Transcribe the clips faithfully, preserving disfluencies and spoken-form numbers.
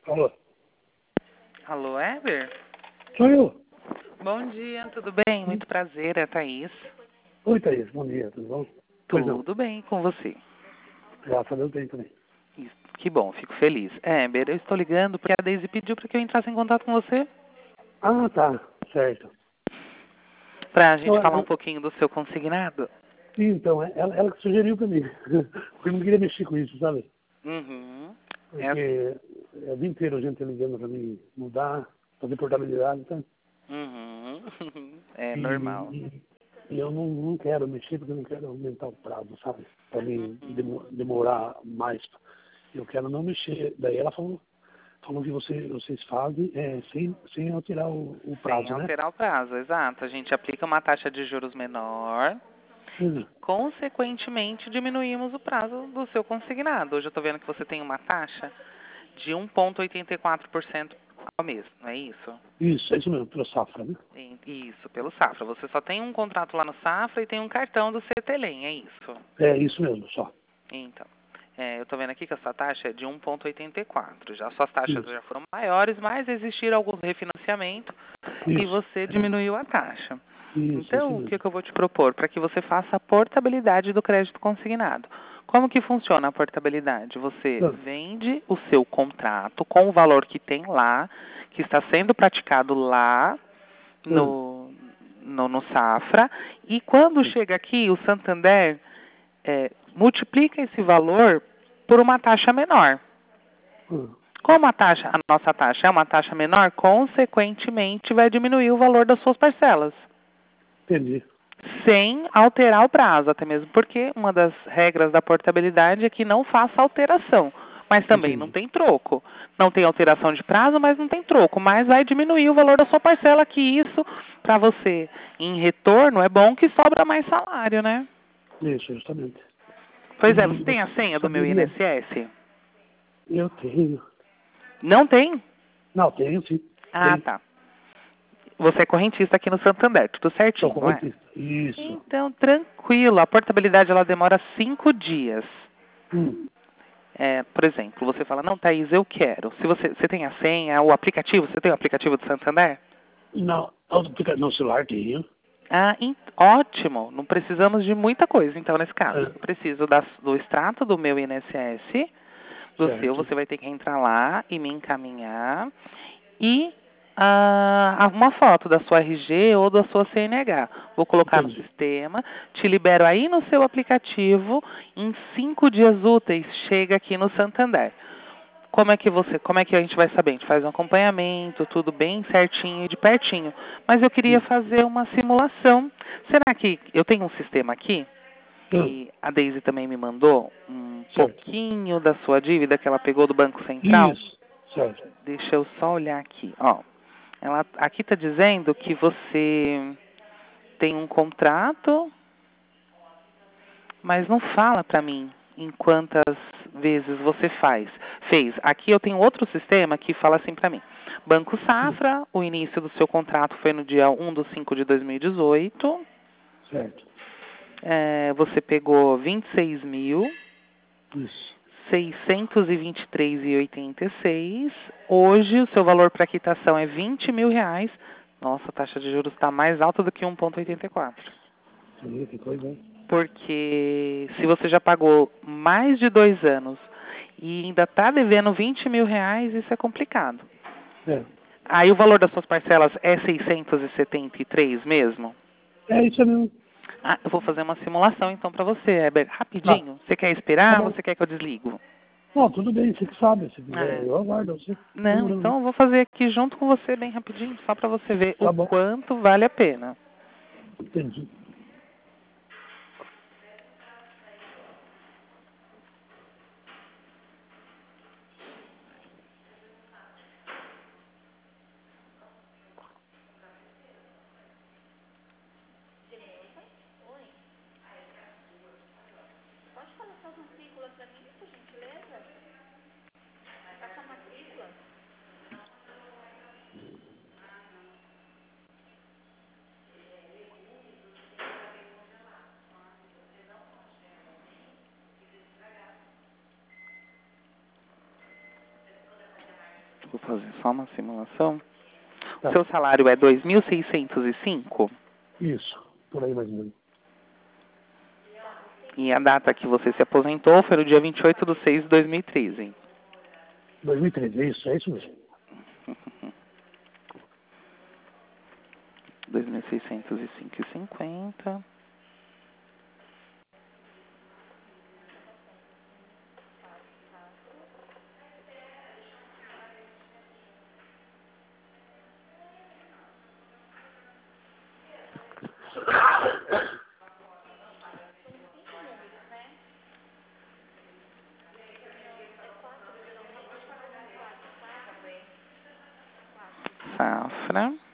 Alô? Alô, Heber? Sou eu. Bom dia, tudo bem? Muito prazer, é a Thaís. Oi, Thaís. Bom dia, tudo bom? Pois não. Tudo bem com você? Graças a Deus bem também. Isso, que bom, fico feliz. Heber, eu estou ligando porque a Daisy pediu para que eu entrasse em contato com você Ah, tá. Certo. para a gente Então, falar um é- pouquinho do seu consignado. então é- ela, ela que sugeriu pra mim. Porque eu não queria mexer com isso, sabe? Uhum. É, Porque é o dia inteiro a gente ligando pra mim mudar, fazer portabilidade, sabe? uhum. É E, normal. e, e eu não, não quero mexer porque eu não quero aumentar o prazo, sabe? Pra mim demo- demorar mais. Eu quero não mexer. Daí ela falou, falou que você, vocês fazem é, sem, sem alterar o, o Sem prazo, né? alterar o prazo, exato. A gente aplica uma taxa de juros menor Hum. e, consequentemente, diminuímos o prazo do seu consignado. Hoje eu estou vendo que você tem uma taxa de um vírgula oitenta e quatro por cento ao mês, não é isso? Isso, é isso mesmo, pela safra, né? Em- Isso, pelo Safra. Você só tem um contrato lá no Safra e tem um cartão do CETELEM, é isso? É isso mesmo, só. Então, é, eu estou vendo aqui que a sua taxa é de um vírgula oitenta e quatro. Já suas taxas Isso, já foram maiores, mas existiram alguns refinanciamentos e isso, você diminuiu a taxa. isso, isso Então, o que, mesmo. que eu vou te propor? Para que você faça a portabilidade do crédito consignado. Como que funciona a portabilidade? Você Ah, vende o seu contrato com o valor que tem lá, que está sendo praticado lá ah, no, no, no Safra, e quando chega aqui, o Santander é, multiplica esse valor por uma taxa menor. ah, Como a taxa, a nossa taxa é uma taxa menor, consequentemente vai diminuir o valor das suas parcelas, entendi, sem alterar o prazo, até mesmo porque uma das regras da portabilidade é que não faça alteração, mas também não entendi. tem troco. Não tem alteração de prazo, mas não tem troco, mas vai diminuir o valor da sua parcela, que isso, para você, em retorno, é bom que sobra mais salário, né? Isso, justamente. Pois é, E você tem a você senha do meu saberia, INSS? eu tenho. Não tem? Não, tenho sim, Ah, tenho. tá. Você é correntista aqui no Santander, tudo Sou certinho, não é? correntista. Isso. Então, tranquilo. A portabilidade ela demora cinco dias. Hum. É, por exemplo, você fala, não, Thaís, eu quero. Se você, você tem a senha, o aplicativo, você tem o aplicativo do Santander? Não, fica no celular tenho. Ah, em- ótimo. Não precisamos de muita coisa, então, nesse caso. Ah, Eu preciso das- do extrato do meu INSS, do seu, certo. você vai ter que entrar lá e me encaminhar. E ah, uma foto da sua R G ou da sua C N H. Vou colocar no Entendi. sistema, te libero aí no seu aplicativo, em cinco dias úteis chega aqui no Santander. Como é que você, como é que a gente vai saber? A gente faz um acompanhamento, tudo bem certinho e de pertinho. Mas eu queria Hum. fazer uma simulação. Será que eu tenho um sistema aqui Ah, que a Daisy também me mandou um certo. pouquinho da sua dívida que ela pegou do Banco Central? Isso, certo. Deixa eu só olhar aqui, ó. Ela aqui está dizendo que você tem um contrato, mas não fala para mim em quantas vezes você faz. Fez. Aqui eu tenho outro sistema que fala assim para mim. Banco Hum. Safra, o início do seu contrato foi no dia um de cinco de dois mil e dezoito. Certo. É, você pegou vinte e seis mil Isso. seiscentos e vinte e três e oitenta e seis. Hoje o seu valor para quitação é vinte mil reais. Nossa, a taxa de juros está mais alta do que um vírgula oitenta e quatro. Sim, que coisa, hein? Porque se você já pagou mais de dois anos e ainda está devendo vinte mil reais, isso é complicado. É. Aí o valor das suas parcelas é seiscentos e setenta e três mesmo? É isso mesmo. Ah, eu vou fazer uma simulação então para você, Heber. Tá. Rapidinho. Você quer Tá esperar ou bom. você quer que eu desligo? Não, tudo bem, você que sabe. Se quiser, Ah, eu aguardo você. não, Demorou, não. então eu vou fazer aqui junto com você bem rapidinho, só para você ver o Tá bom. quanto vale a pena. Entendi. Vou fazer só uma simulação. Tá. O seu salário é dois mil seiscentos e cinco? Isso, por aí mais ou menos. E a data que você se aposentou foi no dia vinte e oito de seis de dois mil e treze. dois mil e treze, é isso, é isso mesmo. dois mil seiscentos e cinco e cinquenta. Safra.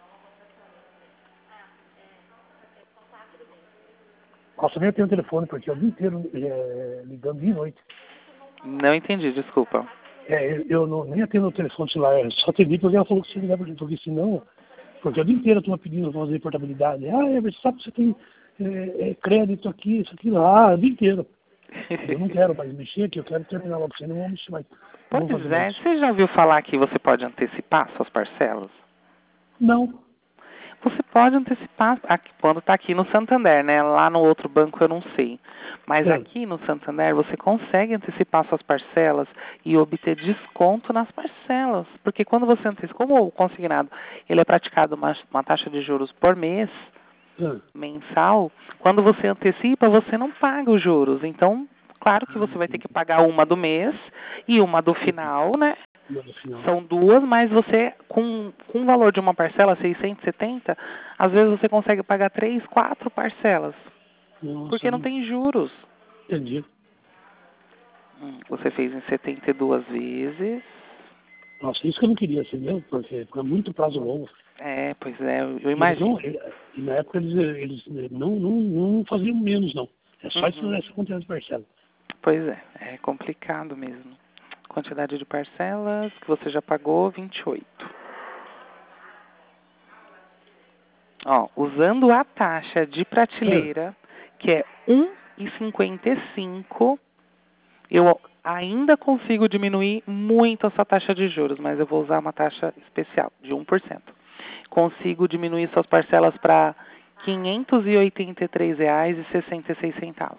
Nossa, nem eu tenho telefone, porque é o dia inteiro é, ligando de noite. Não entendi, desculpa. É, eu, eu não, nem atendo o telefone celular, eu só atendi porque ela falou que você ligava, porque senão, porque o dia inteiro eu estou pedindo para fazer portabilidade. Ah, é, mas sabe que você tem é, é, crédito aqui, isso aqui lá, o dia inteiro. Eu não quero mais mexer aqui, eu quero terminar logo, você não vou mexer mais. Não vou Pois fazer é, mais. você já ouviu falar que você pode antecipar suas parcelas? Não. Você pode antecipar aqui, quando está aqui no Santander, né? Lá no outro banco eu não sei. Mas É. aqui no Santander você consegue antecipar suas parcelas e obter desconto nas parcelas. Porque quando você antecipa, como o consignado ele é praticado uma, uma taxa de juros por mês, É. mensal, quando você antecipa, você não paga os juros. Então, claro que você vai ter que pagar uma do mês e uma do final, né? No final. São duas, mas você, com, com o valor de uma parcela, seiscentos e setenta, às vezes você consegue pagar três, quatro parcelas. Nossa, Porque não tem juros. entendi. Hum, Você fez em setenta e duas vezes. Nossa, isso que eu não queria, assim, mesmo, porque é muito prazo longo. É, pois é, eu eu E eles imagino. não, e na época eles, eles não, não, não faziam menos, não. É só isso Uhum. essa quantidade de parcela. Pois é, é complicado mesmo. Quantidade de parcelas que você já pagou, vinte e oito. Ó, usando a taxa de prateleira, que é um vírgula cinquenta e cinco, eu ainda consigo diminuir muito essa taxa de juros, mas eu vou usar uma taxa especial, de um por cento. Consigo diminuir suas parcelas para quinhentos e oitenta e três reais e sessenta e seis centavos.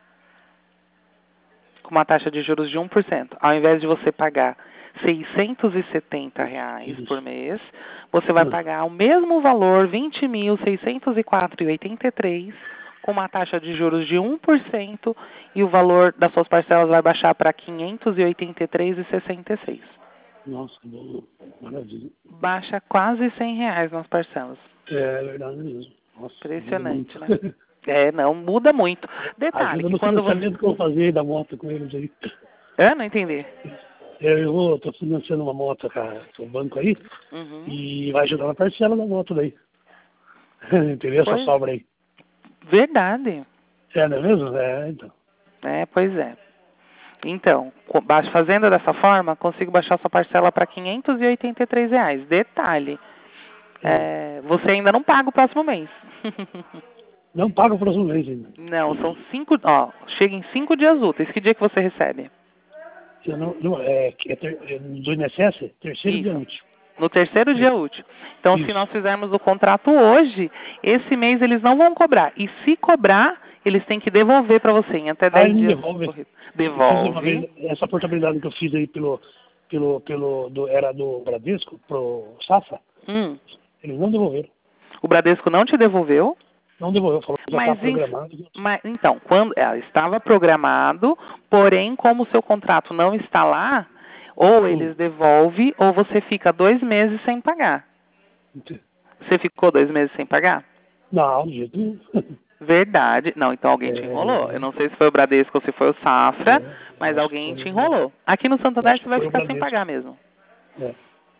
Com uma taxa de juros de um por cento. Ao invés de você pagar seiscentos e setenta reais Isso. por mês, você vai Ah, pagar o mesmo valor, vinte mil seiscentos e quatro reais e oitenta e três centavos, com uma taxa de juros de um por cento, e o valor das suas parcelas vai baixar para quinhentos e oitenta e três reais e sessenta e seis centavos. nossa, bom, maravilha. Baixa quase cem reais nas parcelas. É verdade mesmo. Nossa, ajuda Impressionante, muito. né? É, não, muda muito. Detalhe, Ajuda que no quando você... financiamento que eu vou fazer da moto com eles aí. Eu não entendi. Eu, eu vou, tô financiando uma moto com o banco aí Uhum. e vai ajudar na parcela da moto daí. Entendeu? Essa Pois, sobra aí. verdade. É, não é mesmo? É, então. É, pois é. Então, co- ba- fazendo dessa forma, consigo baixar sua parcela para quinhentos e oitenta e três reais. Detalhe, Hum. é, você ainda não paga o próximo mês. Não paga o próximo mês ainda. Não, são cinco, ó, chega em cinco dias úteis. Que dia que você recebe? Eu não, não, é, é, ter, é do I N S S, terceiro dia Isso. útil. No terceiro dia útil. Então, se nós Isso. fizermos o contrato hoje, esse mês eles não vão cobrar. E se cobrar, eles têm que devolver para você em até Ah, dez ele me dias devolve. corridos. Eu fiz uma Devolve. vez, essa portabilidade que eu fiz aí pelo, pelo, pelo, do, era do Bradesco, pro Safra, Hum. eles não devolveram. O Bradesco não te devolveu? Não devolveu, falou que já está Mas, enf- programado. mas então, quando ela estava programado, porém, como o seu contrato não está lá, ou Hum. eles devolvem, ou você fica dois meses sem pagar. Você ficou dois meses sem pagar? Não, de jeito nenhum. Verdade. Não, então alguém te enrolou. Eu É, não sei se foi o Bradesco ou se foi o Safra, é, eu mas acho que alguém foi, te enrolou. Aqui no eu Santander acho você que vai foi o ficar sem Bradesco. pagar mesmo. É.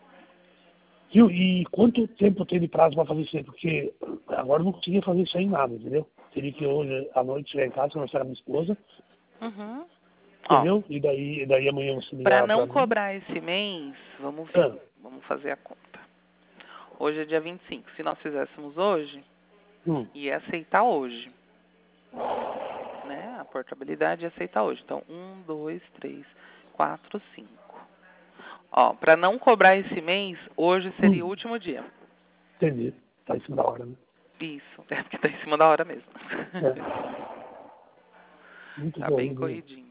E, e quanto tempo tem de prazo para fazer isso aí? Porque agora eu não conseguia fazer isso aí em nada, entendeu? Teria que hoje à noite chegar em casa, conversar com a minha esposa, Uhum. Ó, entendeu? E daí, daí amanhã você para ligava para não mim. cobrar esse mês, vamos ver. Ah, Vamos fazer a conta. Hoje é dia vinte e cinco. Se nós fizéssemos hoje, hum, ia aceitar hoje. Né? A portabilidade ia aceitar hoje. Então, um, dois, três, quatro, cinco. Ó, para não cobrar esse mês, hoje seria Hum. o último dia. Entendi. Tá em cima da hora, né? Isso, é porque tá em cima da hora mesmo. É. Muito Tá bem corrido. corridinho.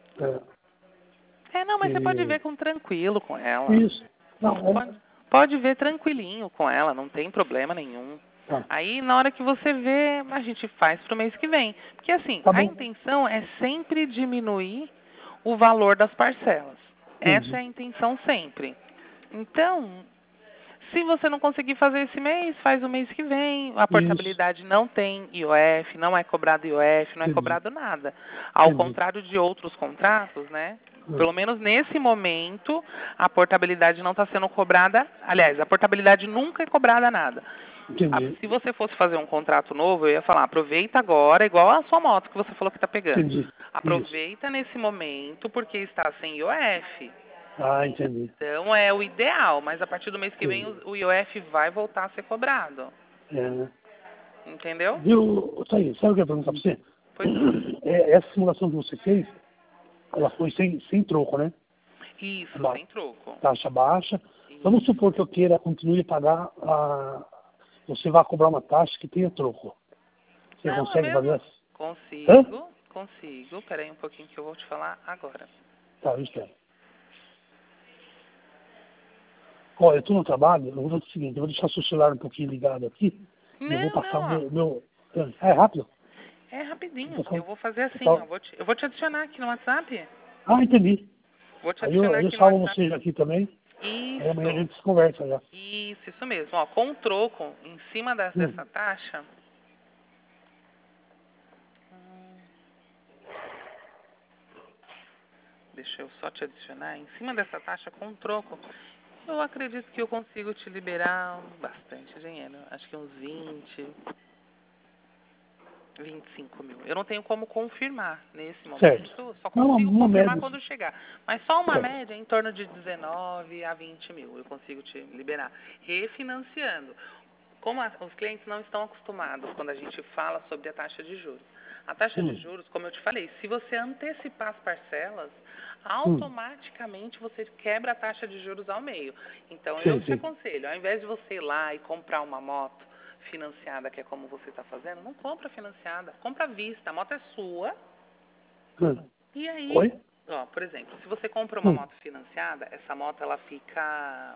É. É, não, mas você pode E... ver com tranquilo com ela. Isso. Não, é. Pode, pode ver tranquilinho com ela, não tem problema nenhum. Tá. Aí, na hora que você vê, a gente faz pro mês que vem. Porque, assim, Tá a bom. intenção é sempre diminuir o valor das parcelas. Essa Entendi. é a intenção sempre. Então, se você não conseguir fazer esse mês, faz o mês que vem. A Isso. portabilidade não tem I O F, não é cobrado I O F, não é Entendi. cobrado nada. Ao Entendi. contrário de outros contratos, né? Hum. Pelo menos nesse momento, a portabilidade não está sendo cobrada. Aliás, a portabilidade nunca é cobrada nada. A- Entendi. Se você fosse fazer um contrato novo, eu ia falar, aproveita agora, igual a sua moto que você falou que está pegando. Entendi. Isso. Aproveita nesse momento porque está sem I O F. Ah, entendi. Então é o ideal, mas a partir do mês que vem Entendi. o o I O F vai voltar a ser cobrado. É, né? Entendeu? Viu, tá aí, sabe o que eu ia perguntar pra você? Pois não. É, essa simulação que você fez, ela foi sem, sem troco, né? Isso, Ba- sem troco. Taxa baixa. Isso. Vamos supor que eu queira continue a pagar a... Você vai cobrar uma taxa que tenha troco. Você Não, é consegue fazer mesmo? essa? Hã? Consigo, consigo. Peraí um pouquinho que eu vou te falar agora. Tá, eu espero. Ó, eu tô no trabalho, eu vou fazer o seguinte, eu vou deixar seu celular um pouquinho ligado aqui, e eu vou Não, passar o não, ó. meu... meu... Ah, é rápido? É Eu rapidinho. vou Eu passar- vou fazer assim, passar- ó. Vou te- eu vou te adicionar aqui no WhatsApp. Ah, entendi. Vou te Aí eu, adicionar aí eu aqui no salvo WhatsApp. vocês aqui também, aí amanhã a Isso. gente se conversa já. Isso, isso mesmo. Ó, com o troco em cima das- Hum. dessa taxa. Hum, Deixa eu só te adicionar. Em cima dessa taxa com troco, eu acredito que eu consigo te liberar bastante dinheiro. Acho que uns vinte, vinte e cinco mil. Eu não tenho como confirmar nesse Certo. momento, só Não, uma, consigo uma confirmar média. quando chegar. Mas só uma Certo. média em torno de dezenove a vinte mil eu consigo te liberar. Refinanciando. Como a- os clientes não estão acostumados quando a gente fala sobre a taxa de juros. A taxa de Hum. juros, como eu te falei, se você antecipar as parcelas, Hum. automaticamente você quebra a taxa de juros ao meio. Então, eu Sim, te sim. aconselho, ao invés de você ir lá e comprar uma moto financiada, que é como você está fazendo, não compra financiada, compra à vista, a moto é sua, Hum. e aí, Oi? ó, por exemplo, se você compra uma Hum. moto financiada, essa moto ela fica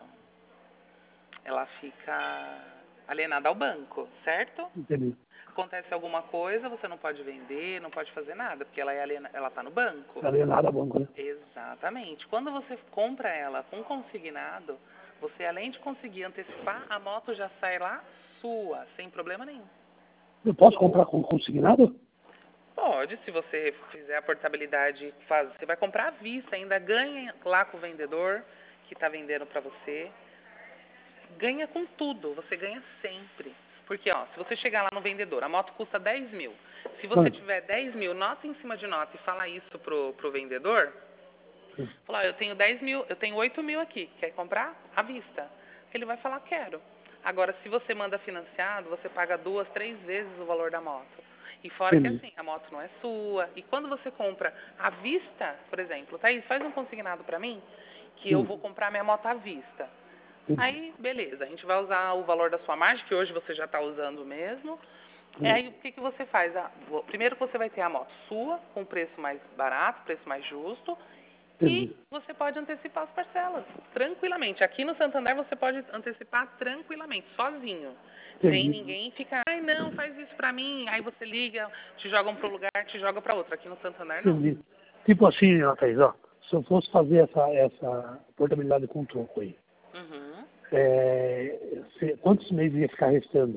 ela fica alienada ao banco, certo? Entendi. Acontece alguma coisa, você não pode vender, não pode fazer nada, porque ela é aliena, ela está no banco. Não é nada bom, né? Exatamente. Quando você compra ela com consignado, você além de conseguir antecipar, a moto já sai lá sua, sem problema nenhum. Eu posso comprar com consignado? Pode, se você fizer a portabilidade, faz, você vai comprar à vista, ainda ganha lá com o vendedor que está vendendo para você. Ganha com tudo, você ganha sempre. Porque, ó, se você chegar lá no vendedor, a moto custa dez mil. Se você Hum. tiver dez mil, nota em cima de nota e falar isso pro, pro vendedor, Hum. falar, eu tenho dez mil, eu tenho oito mil aqui, quer comprar? À vista. Ele vai falar, quero. Agora, se você manda financiado, você paga duas, três vezes o valor da moto. E fora que Entendi. assim, a moto não é sua. E quando você compra à vista, por exemplo, Thaís, faz um consignado pra mim, que eu Hum. vou comprar minha moto à vista. Entendi. Aí, beleza, a gente vai usar o valor da sua margem, que hoje você já está usando mesmo. Hum. Aí, o que, que você faz? Ah, vo- primeiro que você vai ter a moto sua, com preço mais barato, preço mais justo, e Entendi. você pode antecipar as parcelas, tranquilamente. Aqui no Santander você pode antecipar tranquilamente, sozinho. Sem Entendi. ninguém ficar, ai não, faz isso pra mim. Aí você liga, te jogam para um lugar, te joga para outro. Aqui no Santander não. Entendi. Tipo assim, ó, Thaís, ó, se eu fosse fazer essa, essa portabilidade com troco aí, Uhum. é, se- quantos meses ia ficar restando?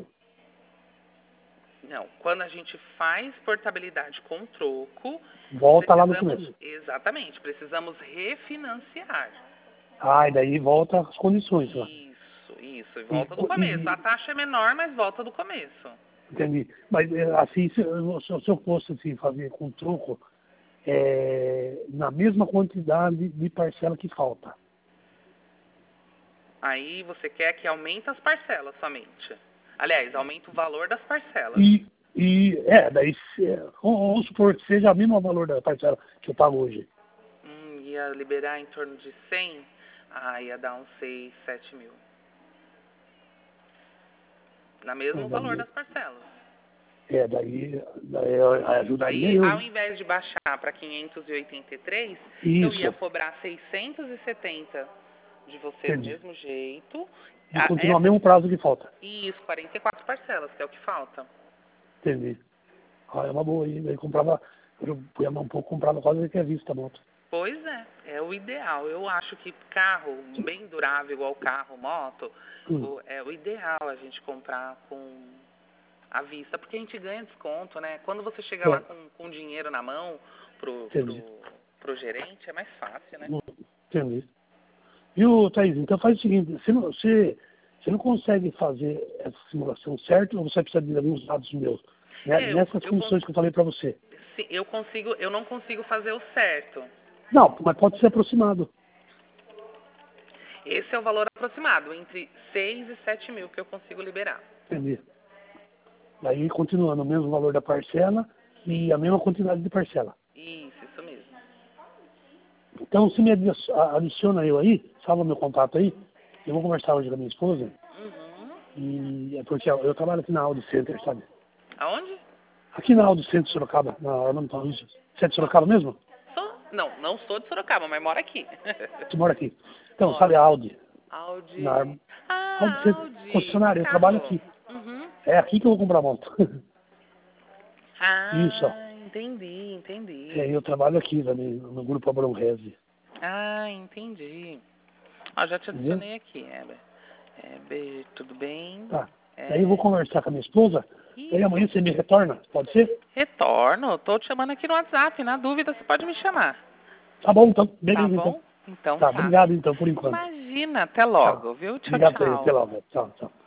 Não, quando a gente faz portabilidade com troco, Volta lá no precisamos, começo. exatamente, precisamos refinanciar. Ah, e daí volta as condições lá. Isso, isso, e E, volta do co- começo. A e, taxa é menor, mas volta do começo. entendi. Mas é, assim, se eu, se eu se eu fosse assim, fazer com troco, é, na mesma quantidade de parcela que falta. Aí você quer que aumente as parcelas somente. Aliás, aumente o valor das parcelas. E, e é, daí se, vamos supor que seja o mesmo valor da parcela que eu pago hoje. Hum, ia liberar em torno de cem. Ah, ia dar uns seis, sete mil. Na mesmo É, valor daí, das parcelas. é, daí, daí ajudaria Aí, eu, ao né? invés de baixar para quinhentos e oitenta e três, eu ia Isso, cobrar seiscentos e setenta de você do entendi. mesmo jeito. E A- continuar o Essa mesmo de... prazo que falta. Isso, quarenta e quatro parcelas, que é o que falta. Entendi. Ah, é uma boa aí. Daí comprava, eu punha a mão um pouco, comprava quase que a vista a moto. Pois é, é o ideal. Eu acho que carro bem durável, igual carro, moto, Hum, o- é o ideal a gente comprar com à vista, porque a gente ganha desconto, né? Quando você chega lá é, com, com dinheiro na mão pro, entendi. pro, pro gerente, é mais fácil, né? Hum, entendi. Viu, Thaís? Então faz o seguinte, você não, você, você não consegue fazer essa simulação certo ou você precisa de alguns dados meus? Né? É, eu, Nessas eu, cons- condições que eu falei para você. sim, eu consigo, eu não consigo fazer o certo. Não, mas pode ser aproximado. Esse é o valor aproximado, entre seis e sete mil que eu consigo liberar. Entendi. Daí continuando o mesmo valor da parcela e a mesma quantidade de parcela. Isso, isso mesmo. Então, se me adi- adiciona eu aí, salva meu contato aí, eu vou conversar hoje com a minha esposa, Uhum. e é porque eu, eu trabalho aqui na Audi Center, sabe? Aonde? Aqui na Audi Center de Sorocaba, na Orlando Paulista. Você é de Sorocaba mesmo? Sou, não, não sou de Sorocaba, mas moro aqui. Você mora aqui. Então, Moro. sabe a Audi? Na Audi. Audi Ah, Center, Audi. De concessionária, eu trabalho carro. aqui. Uhum. É aqui que eu vou comprar moto. Isso, ó. Ah, entendi, entendi. É, eu trabalho aqui também, no grupo Abrão Reze. Ah, entendi. Ó, já te Entendeu? adicionei aqui, Heber. Heber, tudo bem? Tá. Daí eu vou É, conversar com a minha esposa, daí amanhã isso. você me retorna, pode ser? Retorno. Tô te chamando aqui no WhatsApp. Na dúvida, você pode me chamar. Tá bom, então. Tá Beleza, então. bom? Então Tá, tá. obrigado então, por enquanto. Imagina. Até Tchau. logo, viu? Tchau, Obrigado aí, até tchau. logo. Tchau, tchau.